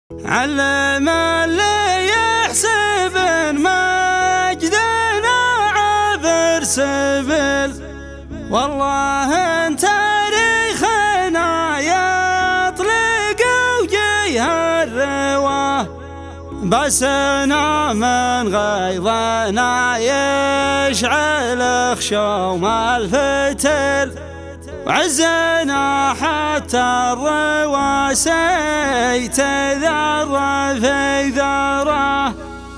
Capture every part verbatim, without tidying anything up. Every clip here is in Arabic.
علم اللي يحسب مجدنا عبر سبل، والله ان تاريخنا يطلق وجيه الرواه، بسنا من غيظنا يشعل خشوم الفتل، وعزنا حتى الرواسي تذر في ذره.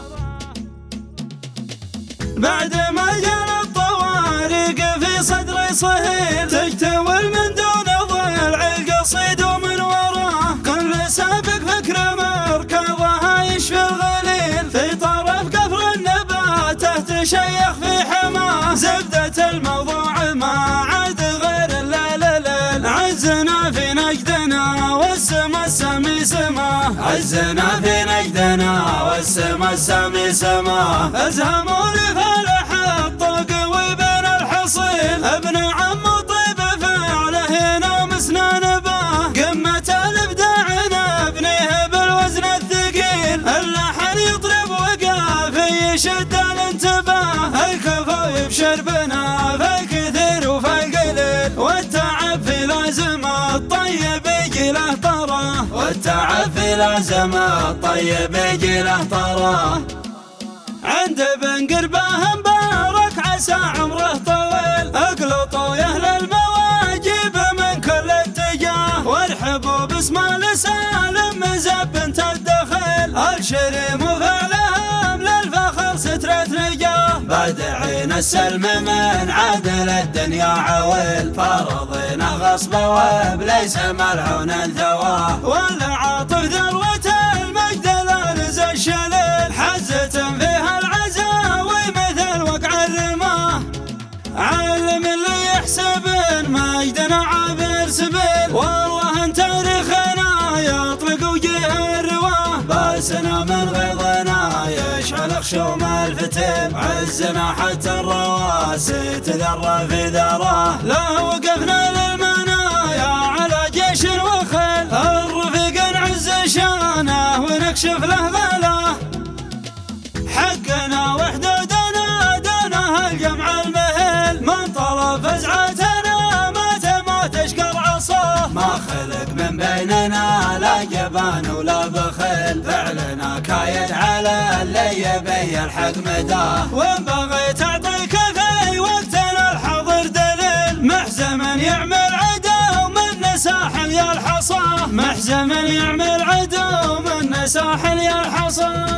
بعد ما جرى الطوارق في صدري صهيل، تجتول من دون ضلع القصيد ومن وراه، كل سابق فكر مركضها يشفي الغليل، في طرف قفر النباته تشيخ في حماه، زبدة الموضوع ما عاد غير الليل. عزنا في نجدنا والسما السمي سما، عزنا في نجدنا والسما السمي سما، ازهموا لفلح الطوق وبين الحصيل، ابن عم طيب فعله ينامسنا نباه، قمة الابداع نبنيه بالوزن الثقيل، اللحن يطرب وقافي يشد الانتباه، الكفو يبشر بنا في الكثير وفي القليل، والتعب في لازم الطيب يجي له طراه، والتعب في لازم الطيب يجي له طراه. عند بن قرباه مبارك عسى عمره طويل، اقلطوا يا اهل المواجب من كل اتجاه، وارحبوا باسم لسالم مزب تدخل، الشريم وفعلهم للفخر سترة نجاه، بادعين السلم من عدل الدنيا عويل، فرضينا غصب وابليس ملعون الثواه، والعاطف ذروة المجد الارز الشليل، حزة فيها العزاوي مثل وقع الرماه، علم اللي يحسب مجدنا عابر سبيل، والله ان تاريخنا يطلق وجيه الرواه، باسنا من غيظنا يشعل خشوم الفتن، عزنا حتى الرواسي تذر في ذراه، لا وقفنا للمنايا على جيش وخيل، الرفيق نعز شانه ونكشف له ظلاه، حقنا وحدودنا دونه الجمع المهل، من طلب فزعتنا مات ما تشكر عصاه، ما خلق من بيننا لا جبان ولا بخيل، فعلنا كايد على اللي يبي الحق مداه، وان بغيت اعطيك في وقتنا الحاضر دليل، محزم يعمل عدو من ساحل يا الحصاه، محزم يعمل عدو من ساحل يا الحصاه.